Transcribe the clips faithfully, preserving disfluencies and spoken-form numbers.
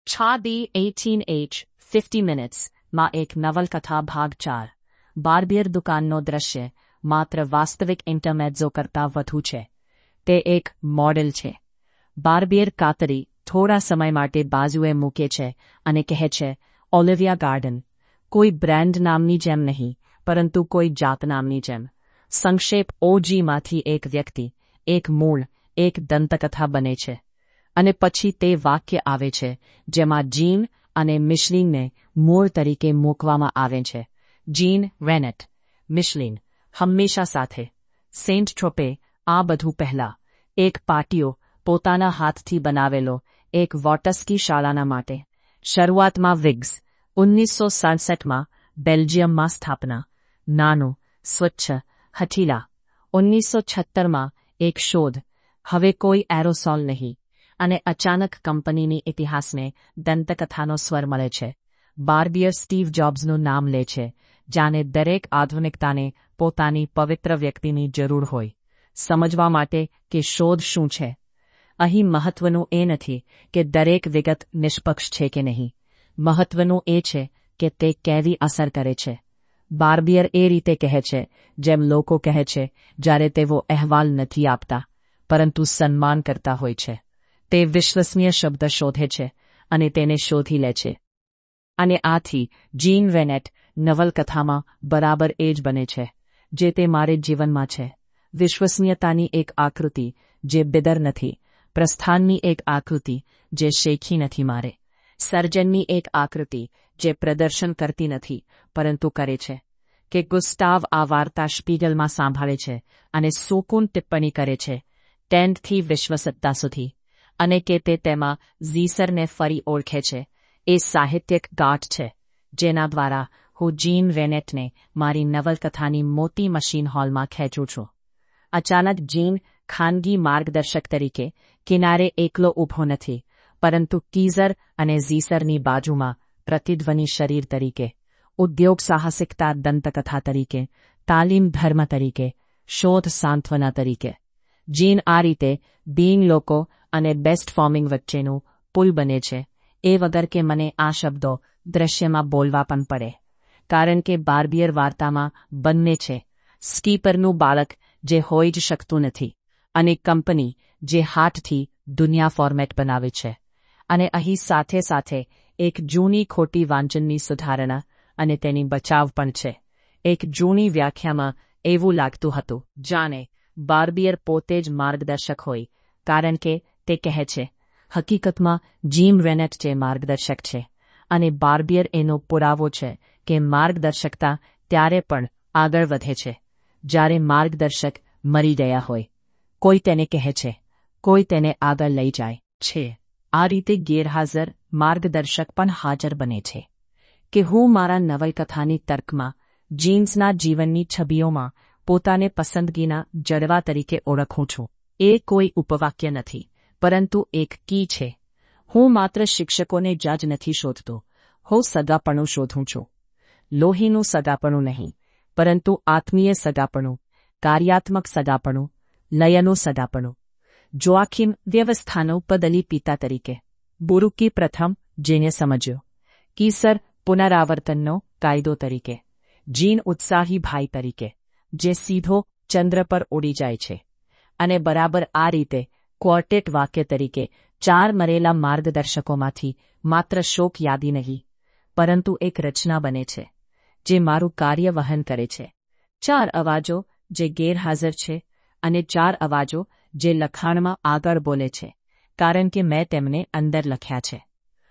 છાદી eighteen H fifty મિનિટ્સમાં એક નવલકથા ભાગ ચાર. બાર્બિયર દુકાનનો દૃશ્ય માત્ર વાસ્તવિક ઇન્ટરમેઝો કરતાં વધુ છે. તે એક મોડેલ છે. બાર્બિયર કાતરી થોડા સમય માટે બાજુએ મૂકે છે અને કહે છે, ઓલિવિયા ગાર્ડન. કોઈ બ્રાન્ડ નામની જેમ નહીં, પરંતુ કોઈ જાત નામની જેમ. સંક્ષેપ ઓજીમાંથી એક વ્યક્તિ, એક મૂળ, એક દંતકથા બને છે. અને પછી તે વાક્ય આવે છે જેમાં જીન અને મિશલિનને મૂળ તરીકે મૂકવામાં આવે છે. જીન રેનેટ, મિશલિન, હંમેશા સાથે. સેન્ટ ટ્રોપે, આ બધું પહેલા. એક પાટિયો, પોતાના હાથથી બનાવેલો, એક વોટસ્કી શાળાના માટે. શરૂઆતમાં વિગ્સ, ઓગણીસો સડસઠમાં બેલ્જિયમમાં સ્થાપના. નાનું, સ્વચ્છ, હઠીલા. ઓગણીસો છત્તરમાં એક શોધ, હવે કોઈ એરોસોલ નહીં. અને અચાનક કંપનીની ઇતિહાસને દંતકથાનો સ્વર મળે છે. બાર્બિયર સ્ટીવ જોબ્સનું નામ લે છે, જાણે દરેક આધુનિકતાને પોતાની પવિત્ર વ્યક્તિની જરૂર હોય, સમજવા માટે કે શોધ શું છે. અહીં મહત્વનું એ નથી કે દરેક વિગત નિષ્પક્ષ છે કે નહીં. મહત્વનું એ છે કે તે કેવી અસર કરે છે. બાર્બિયર એ રીતે કહે છે જેમ લોકો કહે છે જ્યારે તેઓ અહેવાલ નથી આપતા, પરંતુ સન્માન કરતા હોય છે. તે વિશ્વસનીય શબ્દ શોધે છે અને તેને શોધી લે છે. અને આથી જીન રેનેટ નવલકથામાં બરાબર એ જ બને છે જે તે મારે જીવનમાં છે. વિશ્વસનીયતાની એક આકૃતિ જે બિદર નથી, પ્રસ્થાનની એક આકૃતિ જે શેખી નથી મારે, સર્જનની એક આકૃતિ જે પ્રદર્શન કરતી નથી પરંતુ કરે છે. કે ગુસ્તાવ આ વાર્તા સ્પીગલમાં સાંભળે છે અને સુકૂન ટિપ્પણી કરે છે, ટેન્ટથી વિશ્વસત્તા સુધી. અને કે તે તેમાં ઝીસરને ફરી ઓળખે છે. એ સાહિત્યિક ગાંઠ છે જેના દ્વારા હું જીન રેનેટને મારી નવલકથાની મોટી મશીન હોલમાં ખેંચું છું. અચાનક જીન ખાનગી માર્ગદર્શક તરીકે કિનારે એકલો ઊભો નથી, પરંતુ કીઝર અને ઝીસરની બાજુમાં પ્રતિધ્વનિ શરીર તરીકે, ઉદ્યોગ સાહસિકતા દંતકથા તરીકે, તાલીમ ધર્મ તરીકે, શોધ સાંત્વના તરીકે. જીન આ રીતે બીઈંગ લોકો અને બેસ્ટ ફોર્મિંગ વચ્ચેનું પુલ બને છે, એ વગર કે મને આ શબ્દો દ્રશ્યમાં બોલવા પણ પડે. કારણ કે બાર્બિયર વાર્તામાં બંને છે, સ્કીપરનું બાળક જે હોઈ જ શકતું નથી, અને કંપની જે હાથથી દુનિયા ફોર્મેટ બનાવે છે. અને અહીં સાથે સાથે એક જૂની ખોટી વાંચનની સુધારણા અને તેની બચાવ પણ છે. એક જૂની વ્યાખ્યામાં એવું લાગતું હતું જાણે બાર્બિયર પોતે જ માર્ગદર્શક હોય, કારણ કે તે કહે છે, હકીકતમાં જીન રેનેટ જે માર્ગદર્શક છે, અને બાર્બિયર એનો પુરાવો છે કે માર્ગદર્શકતા ત્યારે પણ આગળ વધે છે જ્યારે માર્ગદર્શક મરી ગયા હોય. કોઈ તેને કહે છે, કોઈ તેને આગળ લઈ જાય છે. આ રીતે ગેરહાજર માર્ગદર્શક પણ હાજર બને છે. કે હું મારા નવલકથાની તર્કમાં જીન્સના જીવનની છબીઓમાં પોતાને પસંદગીના જડવા તરીકે ઓળખું છું. એ કોઈ ઉપવાક્ય નથી, પરંતુ એક કી છે. હું માત્ર શિક્ષકોને જ નથી શોધતો, હું સગાપણું શોધું છું. લોહીનું સગાપણું નહીં, પરંતુ આત્મીય સગાપણું, કાર્યાત્મક સગાપણું, લયનું સગાપણું. જોઆખિમ વ્યવસ્થાનો પદલી પિતા તરીકે, બુરુકી પ્રથમ જેને સમજ્યો, કીસર પુનરાવર્તનનો કાયદો તરીકે, જીન ઉત્સાહી ભાઈ તરીકે જે સીધો ચંદ્ર પર ઉડી જાય છે. અને બરાબર આ રીતે ક્વોર્ટેટ વાક્ય તરીકે ચાર મરેલા માર્ગદર્શકોમાંથી માત્ર શોક યાદી નહીં, પરંતુ એક રચના બને છે જે મારું કાર્ય વહન કરે છે. ચાર અવાજો જે ગેરહાજર છે અને ચાર અવાજો જે લખાણમાં આગળ બોલે છે, કારણ કે મેં તેમને અંદર લખ્યા છે.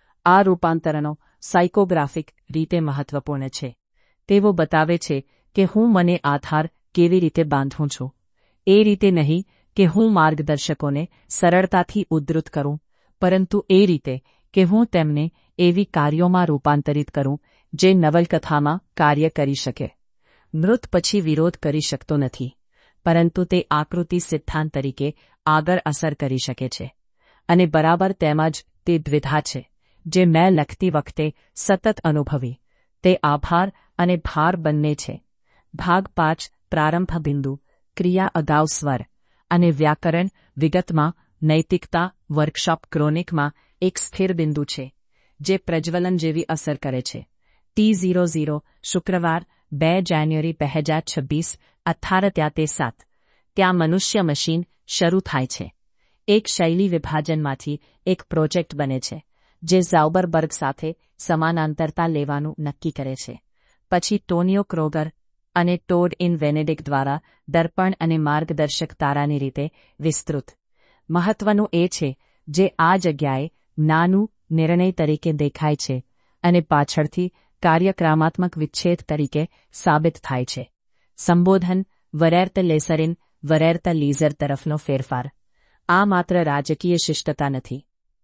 આ રૂપાંતરણો સાયકોગ્રાફિક રીતે મહત્વપૂર્ણ છે. તેઓ બતાવે છે કે હું મને આધાર કેવી રીતે બાંધું છું. એ રીતે નહીં કે હું માર્ગદર્શકોને સરળતાથી ઉદ્ધૃત કરું, પરંતુ એ રીતે કે હું તેમને એવી કાર્યોમાં રૂપાંતરિત કરું જે નવલકથામાં કાર્ય કરી શકે. મૃત પછી વિરોધ કરી શકતો નથી, પરંતુ તે આકૃતિ સિદ્ધાંત તરીકે આગળ અસર કરી શકે છે. અને બરાબર તેમાં જ તે દ્વિધા છે જે મેં લખતી વખતે સતત અનુભવી. તે આભાર અને ભાર બંને છે. ભાગ પાંચ પ્રારંભ બિંદુ, ક્રિયા અગાઉ સ્વર, અને વ્યાકરણ વિગતમાં નૈતિકતા વર્કશોપ ક્રોનિકમાં એક સ્થિર બિંદુ છે. જે પ્રજ્વલન જેવી અસર કરે છે. ટી ઝીરો ઝીરો શુક્રવાર બે જાન્યુઆરી બે હજાર છવ્વીસ અઠાર ત્યાં તે સાત ત્યાં મનુષ્ય મશીન શરૂ થાય છે. એક શૈલી વિભાજનમાંથી એક પ્રોજેક્ટ બને છે જે ઝાઉબરબર્ગ સાથે સમાનાંતરતા લેવાનું નક્કી કરે છે. પછી ટોનિયો ક્રોગર અને ટોડ ઇન વેનેડિક દ્વારા દર્પણ અને માર્ગદર્શક તારાની રીતે વિસ્તૃત. મહત્વનું એ છે જે આ જગ્યાએ નાનું નિર્ણય તરીકે દેખાય છે અને પાછળથી કાર્યક્રમાત્મક વિચ્છેદ તરીકે સાબિત થાય છે. સંબોધન વરેર્ત લેસરિન વરેર્ત લીઝર તરફનો ફેરફાર. આ માત્ર રાજકીય શિષ્ટતા નથી.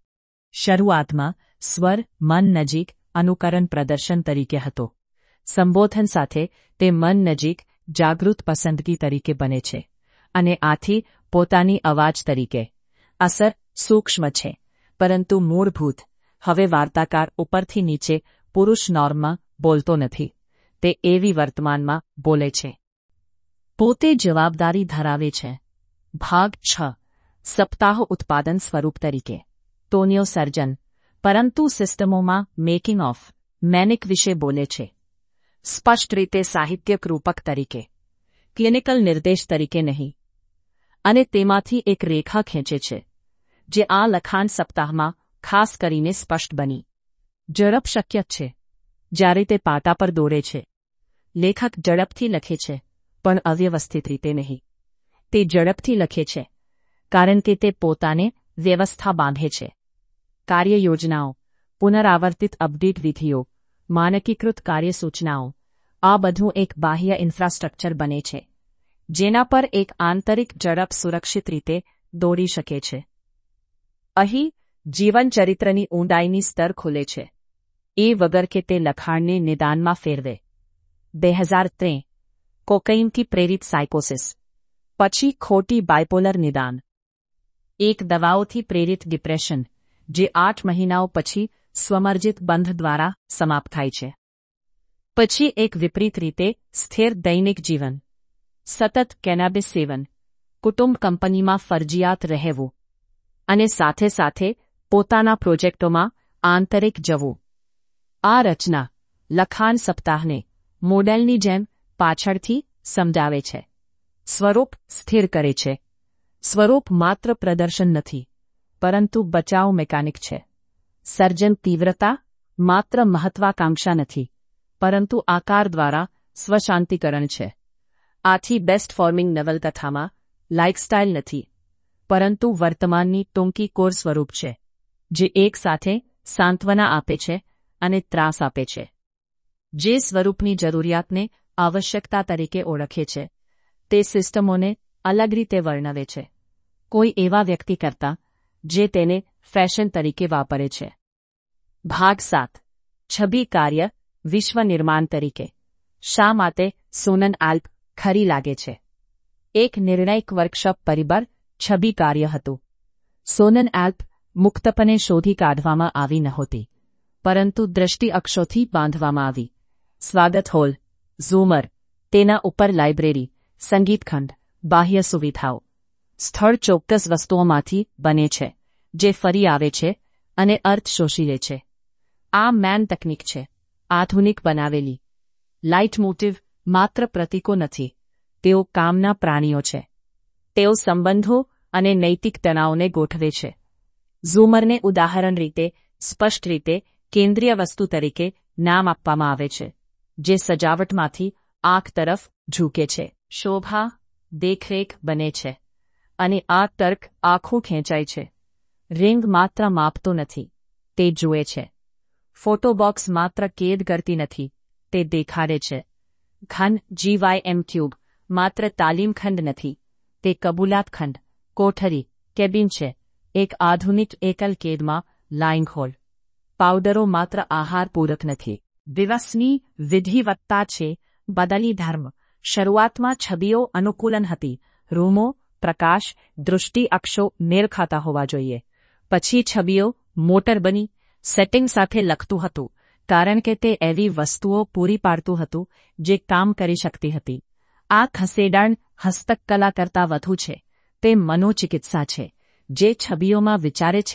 શરૂઆતમાં સ્વર મન નજીક અનુકરણ પ્રદર્શન તરીકે હતો. સંબોધન સાથે તે મન નજીક જાગૃત પસંદગી તરીકે બને છે અને આથી પોતાની અવાજ તરીકે. અસર સૂક્ષ્મ છે પરંતુ મૂળભૂત. હવે વાર્તાકાર ઉપરથી નીચે પુરુષ નોર્મમાં બોલતો નથી. તે એવી વર્તમાનમાં બોલે છે. પોતે જવાબદારી ધરાવે છે. ભાગ છ સપ્તાહ ઉત્પાદન સ્વરૂપ તરીકે. ટોનિયો સર્જન પરંતુ સિસ્ટમોમાં મેકિંગ ઓફ મેનિક વિશે બોલે છે. સ્પષ્ટ રીતે સાહિત્યક રૂપક તરીકે, ક્લિનિકલ નિર્દેશ તરીકે નહીં. અને તેમાંથી એક રેખા ખેંચે છે જે આ લખાણ સપ્તાહમાં ખાસ કરીને સ્પષ્ટ બની. ઝડપ શક્ય છે જ્યારે તે પાટા પર દોરે છે. લેખક ઝડપથી લખે છે પણ અવ્યવસ્થિત રીતે નહીં. તે ઝડપથી લખે છે કારણ કે તે પોતાને વ્યવસ્થા બાંધે છે. કાર્ય યોજનાઓ, પુનરાવર્તિત અપડેટ વિધિઓ, માનકીકૃત કાર્યસૂચનાઓ, આ બધું એક બાહ્ય ઇન્ફ્રાસ્ટ્રક્ચર બને છે જેના પર એક આંતરિક ઝડપ સુરક્ષિત રીતે દોડી શકે છે. અહીં જીવનચરિત્રની ઊંડાઈની સ્તર ખુલે છે એ વગર કે તે લખાણને નિદાનમાં ફેરવે. બે હજાર ત્રણ કોકૈનથી પ્રેરિત સાયકોસિસ, પછી ખોટી બાયપોલર નિદાન. એક દવાઓથી પ્રેરિત ડિપ્રેશન જે આઠ મહિનાઓ પછી સ્વમર્જિત બંધ દ્વારા સમાપ્ત થાય છે. પછી એક વિપરીત રીતે સ્થિર દૈનિક જીવન, સતત કેનાબિસ સેવન, કુટુંબ કંપનીમાં ફરજિયાત રહેવું અને સાથે સાથે પોતાના પ્રોજેક્ટોમાં આંતરિક જવું. આ રચના લખાણ સપ્તાહને મોડેલની જેમ પાછળથી સમજાવે છે. સ્વરૂપ સ્થિર કરે છે. સ્વરૂપ માત્ર પ્રદર્શન નથી પરંતુ બચાવ મિકેનિક છે. સર્જન તીવ્રતા માત્ર મહત્વાકાંક્ષા નથી પરંતુ આકાર દ્વારા સ્વશાંતિકરણ છે. આથી બેસ્ટ ફોર્મિંગ નવલકથામાં લાઇફસ્ટાઇલ નથી પરંતુ વર્તમાનની ટૂંકી કોર સ્વરૂપ છે જે એક સાથે સાંત્વના આપે છે અને ત્રાસ આપે છે. જે સ્વરૂપની જરૂરિયાતને આવશ્યકતા તરીકે ઓળખે છે તે સિસ્ટમોને અલગ રીતે વર્ણવે છે, કોઈ એવા વ્યક્તિ કરતાં જે તેને ફેશન તરીકે વાપરે છે. ભાગ સાત છબી કાર્ય વિશ્વ નિર્માણ તરીકે. શા માટે સોનન આલ્પ ખરી લાગે છે? એક નિર્ણાયક વર્કશોપ પરિબળ છબી કાર્ય હતું. સોનન આલ્પ મુક્તપણે શોધી કાઢવામાં આવી નહોતી પરંતુ દ્રષ્ટિ અક્ષોથી બાંધવામાં આવી. સ્વાગત હોલ, ઝૂમર, તેના ઉપર લાઇબ્રેરી, સંગીતખંડ, બાહ્ય સુવિધાઓ. સ્થળ ચોક્કસ વસ્તુઓમાંથી બને છે જે ફરી આવે છે અને અર્થ શોષી લે છે. આ મેન તકનીક છે, આધુનિક બનાવેલી. લાઇટ મોટિવ માત્ર પ્રતીકો નથી, તેઓ કામના પ્રાણીઓ છે. તેઓ સંબંધો અને નૈતિક તણાવને ગોઠવે છે. ઝૂમરને ઉદાહરણ રીતે સ્પષ્ટ રીતે કેન્દ્રીય વસ્તુ તરીકે નામ આપવામાં આવે છે જે સજાવટમાંથી આંખ તરફ ઝૂકે છે. શોભા દેખરેખ બને છે અને આ તર્ક આખું ખેંચાય છે. રિંગ માત્ર માપતો નથી, તે જુએ છે. ફોટોબોક્સ માત્ર કેદ કરતી નથી, તે દેખાડે છે. ઘન જીવાયએમ ક્યુબ માત્ર તાલીમખંડ નથી, તે કબૂલાતખંડ, કોઠરી, કેબિન છે, એક આધુનિક એકલ કેદમાં લાઇંગ હોલ. પાવડરો માત્ર આહાર પૂરક નથી, દિવસની વિધિવત્તા છે. બદલી ધર્મ. શરૂઆતમાં છબીઓ અનુકૂલન હતી. રૂમો, પ્રકાશ, દૃષ્ટિ અક્ષો મેળ ખાતા હોવા જોઈએ. પછી છબીઓ મોટર બની. સેટિંગ સાથે લખતું હતું કારણ કે તે એવી વસ્તુઓ પૂરી પાડતું હતું જે કામ કરી શકતી હતી. આ ખસેડાણ હસ્તકલા કરતાં વધુ છે. તે મનોચિકિત્સા છે જે છબીઓમાં વિચારે છે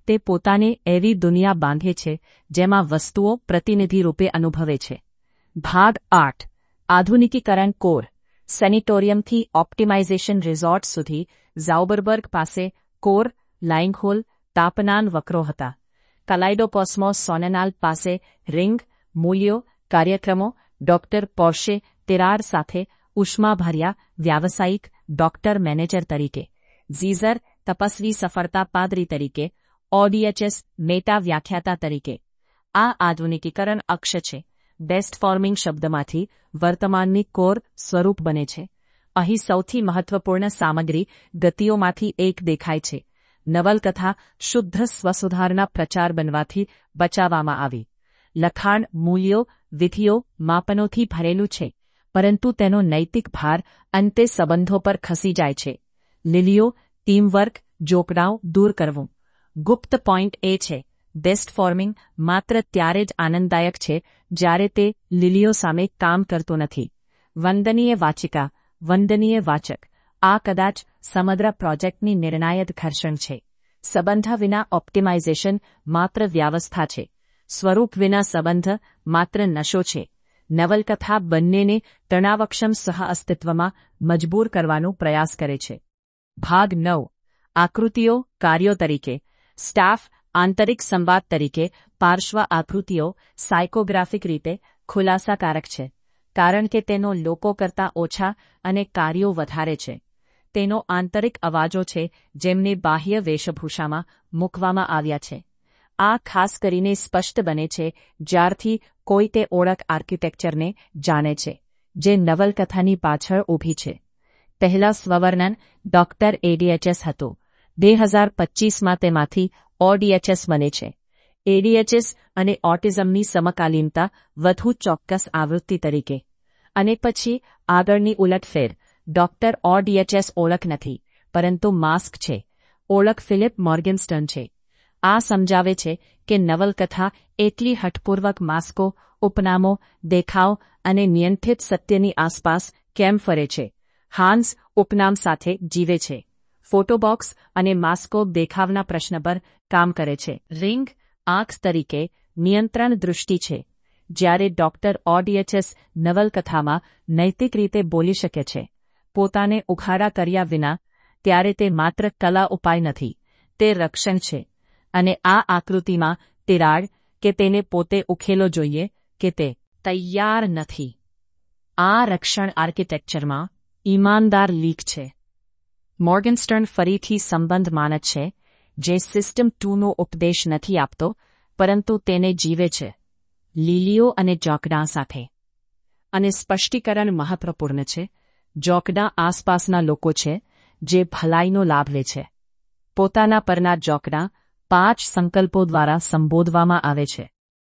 તે પોતાને એવી દુનિયા બાંધે છે જેમાં વસ્તુઓ પ્રતિનિધિ રૂપે અનુભવે છે. ભાગ આઠ. આધુનિકીકરણ કોર. સેનિટોરિયમથી ઓપ્ટિમાઇઝેશન રિઝોર્ટ સુધી ઝાઉબરબર્ગ પાસે કોર, લાઇંગહોલ, તાપમાન વક્રો હતા. કલાઇડોકોસ્મોસ સોનેનાલ પાસે રિંગ, મૂલ્યો, કાર્યક્રમો, ડોક્ટર પોર્શે તિરાડ સાથે ઉષ્માભર્યા વ્યાવસાયિક ડોક્ટર મેનેજર તરીકે, ઝીઝર તપસ્વી સફળતા પાદરી તરીકે, ઓડીએચએસ મેટા વ્યાખ્યાતા તરીકે. આ આધુનિકીકરણ અક્ષ છે. બેસ્ટ ફોર્મિંગ શબ્દમાંથી વર્તમાનની કોર સ્વરૂપ બને છે. અહીં સૌથી મહત્વપૂર્ણ સામગ્રી ગતિઓમાંથી એક દેખાય છે. નવલકથા શુદ્ધ સ્વસુધારના પ્રચાર બનવાથી બચાવવામાં આવી. લખાણ મૂલ્યો, વિધિઓ, માપનોથી ભરેલું છે, પરંતુ તેનો નૈતિક ભાર અંતે સંબંધો પર ખસી જાય છે. લીલીઓ, ટીમવર્ક, જોકડાઓ દૂર કરવું. ગુપ્ત પોઈન્ટ એ છે, બેસ્ટ ફોર્મિંગ માત્ર ત્યારે જ આનંદદાયક છે જ્યારે તે લીલીઓ સામે કામ કરતું નથી. વંદનીય વાચિકા, વંદનીય વાચક, આ કદાચ સમગ્ર પ્રોજેક્ટની નિર્ણાયક ઘર્ષણ છે. સંબંધ વિના ઓપ્ટિમાઇઝેશન માત્ર વ્યવસ્થા છે. સ્વરૂપ વિના સંબંધ માત્ર નશો છે. નવલકથા બંનેને તણાવક્ષમ સહ અસ્તિત્વમાં મજબૂર કરવાનો પ્રયાસ કરે છે. ભાગ નવ. આકૃતિઓ કાર્યો તરીકે. સ્ટાફ આંતરિક સંવાદ તરીકે. પાર્શ્વ આકૃતિઓ સાયકોગ્રાફિક રીતે ખુલાસાકારક છે, કારણ કે તેનો લોકો કરતાં ઓછા અને કાર્યો વધારે છે. તેનો આંતરિક અવાજો છે જેમને બાહ્ય વેશભૂષામાં મૂકવામાં આવ્યા છે. આ ખાસ કરીને સ્પષ્ટ બને છે જ્યારથી કોઈ તે ઓળખ આર્કિટેક્ચરને જાણે છે જે નવલકથાની પાછળ ઊભી છે. પહેલા સ્વવર્ણન ડોક્ટર એડીએચએસ હતું. બે હજાર પચીસમાં તેમાંથી ઓડીએચએસ બને છે. એડીએચએસ અને ઓટિઝમની સમકાલીનતા વધુ ચોક્કસ આવૃત્તિ તરીકે. અને પછી આગળની ઉલટફેર. ડોક્ટર ઓડીએચએસ ઓળખ નથી, પરંતુ માસ્ક છે. ઓળખ ફિલિપ મોર્ગેનસ્ટર્ન છે. આ સમજાવે છે કે નવલકથા એટલી હઠપૂર્વક માસ્કો, ઉપનામો, દેખાવ અને નિયંત્રિત સત્યની આસપાસ કેમ ફરે છે. હાન્સ ઉપનામ સાથે જીવે છે. ફોટોબોક્સ અને માસ્કો દેખાવના પ્રશ્ન પર કામ કરે છે. રિંગ આંખ તરીકે નિયંત્રણ દૃષ્ટિ છે. જ્યારે ડોક્ટર ઓડીએચએસ નવલકથામાં નૈતિક રીતે બોલી શકે છે, પોતાને ઉઘાડા કર્યા વિના, ત્યારે તે માત્ર કલા ઉપાય નથી, તે રક્ષણ છે. અને આ આકૃતિમાં તિરાડ કે તેને પોતે ઉકેલો જોઈએ કે તે તૈયાર નથી. આ રક્ષણ આર્કિટેક્ચરમાં ઈમાનદાર લીક છે. મોર્ગેનસ્ટર્ન ફરીથી સંબંધ માનત છે, જે સિસ્ટમ ટુનો ઉપદેશ નથી આપતો, પરંતુ તેને જીવે છે. લીલીઓ અને જોકડા સાથે. અને સ્પષ્ટીકરણ મહત્વપૂર્ણ છે. જોકડા આસપાસના લોકો છે જે ભલાઈનો લાભ લે છે. પોતાના પરના જોકડા પાંચ સંકલ્પો દ્વારા સંબોધવામાં આવે છે.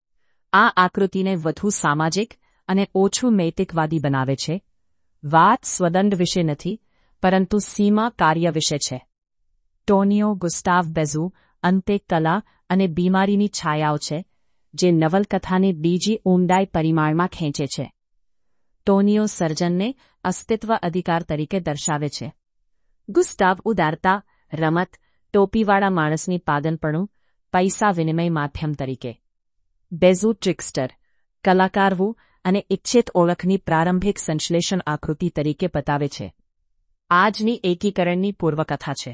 આ આકૃતિને વધુ સામાજિક અને ઓછું નૈતિકવાદી બનાવે છે. વાત સ્વદંડ વિશે નથી, પરંતુ સીમા કાર્ય વિશે છે. ટોનિયો ગુસ્તાવ બેઝુ અંતે કલા અને બીમારીની છાયાઓ છે, જે નવલકથાને બીજી ઊંડાઈ પરિમાણમાં ખેંચે છે. ટોનિયો સર્જનને અસ્તિત્વ અધિકાર તરીકે દર્શાવે છે. ગુસ્તાવ ઉદારતા, રમત, ટોપીવાળા માણસની પાગલપણું, પૈસા વિનિમય માધ્યમ તરીકે. બેઝુ ટ્રિકસ્ટર, કલાકારવું અને ઇચ્છિત ઓળખની પ્રારંભિક સંશ્લેષણ આકૃતિ તરીકે બતાવે છે. આજની એકીકરણની પૂર્વકથા છે.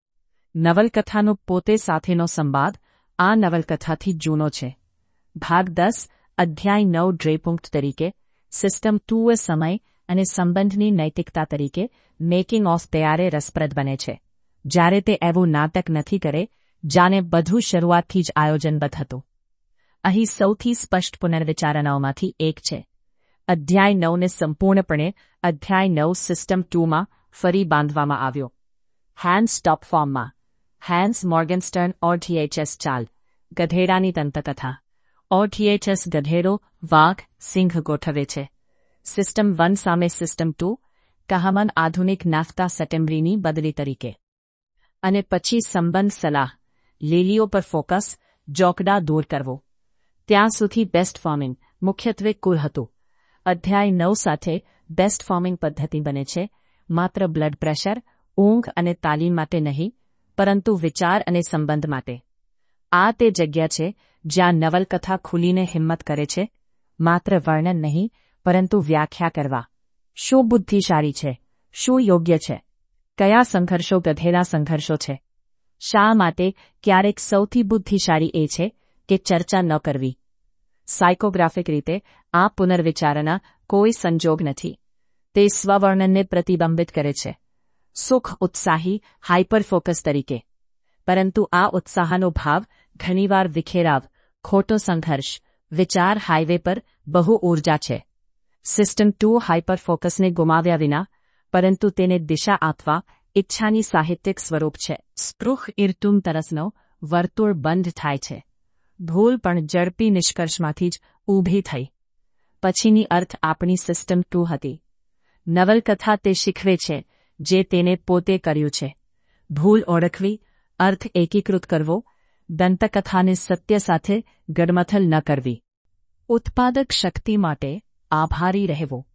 નવલકથાનો પોતે સાથેનો સંવાદ આ નવલકથાથી જૂનો છે. ભાગ દસ. અધ્યાય નવ ડ્રેપુંક્ટ તરીકે. સિસ્ટમ ટુ એ સમય અને સંબંધની નૈતિકતા તરીકે મેકિંગ ઓફ ત્યારે રસપ્રદ બને છે, જ્યારે તે એવું નાટક નથી કરે જાણે બધું શરૂઆતથી જ આયોજનબદ્ધ હતું. અહીં સૌથી સ્પષ્ટ પુનર્વિચારણાઓમાંથી એક છે. અધ્યાય નવને સંપૂર્ણપણે અધ્યાય નવ સિસ્ટમ ટુમાં ફરી બાંધવામાં આવ્યો. હેન્સ ટોપ ફોર્મમાં. હેન્સ મોર્ગેનસ્ટર્ન ઓટીએચએસ ચાલ. ગધેડાની દંતકથા. ઓટીએચએસ ગધેડો, વાઘ, સિંહ ગોઠવે છે. સિસ્ટમ વન સામે સિસ્ટમ ટુ, કહામન આધુનિક નાફતા સેટેમ્બરીની બદલી તરીકે. અને પછી સંબંધ સલાહ. લીલીઓ પર ફોકસ, જોકડા દૂર કરવો. ત્યાં સુધી બેસ્ટ ફોર્મિંગ મુખ્યત્વે કુલ હતું. અધ્યાય નવ સાથે બેસ્ટ ફોર્મિંગ પદ્ધતિ બને છે, માત્ર બ્લડ પ્રેશર, ઊંઘ અને તાલીમ માટે નહીં, પરંતુ વિચાર અને સંબંધ માટે. આ તે જગ્યા છે જ્યાં નવલકથા ખુલીને હિંમત કરે છે, માત્ર વર્ણન નહીં પરંતુ વ્યાખ્યા કરવા. શું બુદ્ધિશાળી છે? શું યોગ્ય છે? કયા સંઘર્ષો ગધેડા સંઘર્ષો છે? શા માટે ક્યારેક સૌથી બુદ્ધિશાળી એ છે કે ચર્ચા ન કરવી? સાયકોગ્રાફિક રીતે આ પુનર્વિચારણા કોઈ સંજોગ નથી. તે સ્વવર્ણનને પ્રતિબંબિત કરે છે, સુખ ઉત્સાહી હાઇપર ફોકસ તરીકે. પરંતુ આ ઉત્સાહનો ભાવ ઘણીવાર વિખેરાવ, ખોટો સંઘર્ષ, વિચાર હાઇવે પર બહુ ઊર્જા છે. સિસ્ટમ ટુ હાઇપર ફોકસને ગુમાવ્યા વિના, પરંતુ તેને દિશા આપવા ઈચ્છાની સાહિત્યિક સ્વરૂપ છે. સ્પૃહ ઇરતુમ તરસનો વર્તુળ બંધ થાય છે. ભૂલ પણ ઝડપી નિષ્કર્ષમાંથી જ ઊભી થઈ. પછીની અર્થ આપણી સિસ્ટમ ટુ હતી. નવલકથા તે શીખવે છે જે તેને પોતે કર્યું છે. ભૂલ ઓળખવી, અર્થ એકીકૃત કરવો, દંતકથાને સત્ય સાથે ગડમથલ ન કરવી. ઉત્પાદક શક્તિ માટે આભારી રહેવો.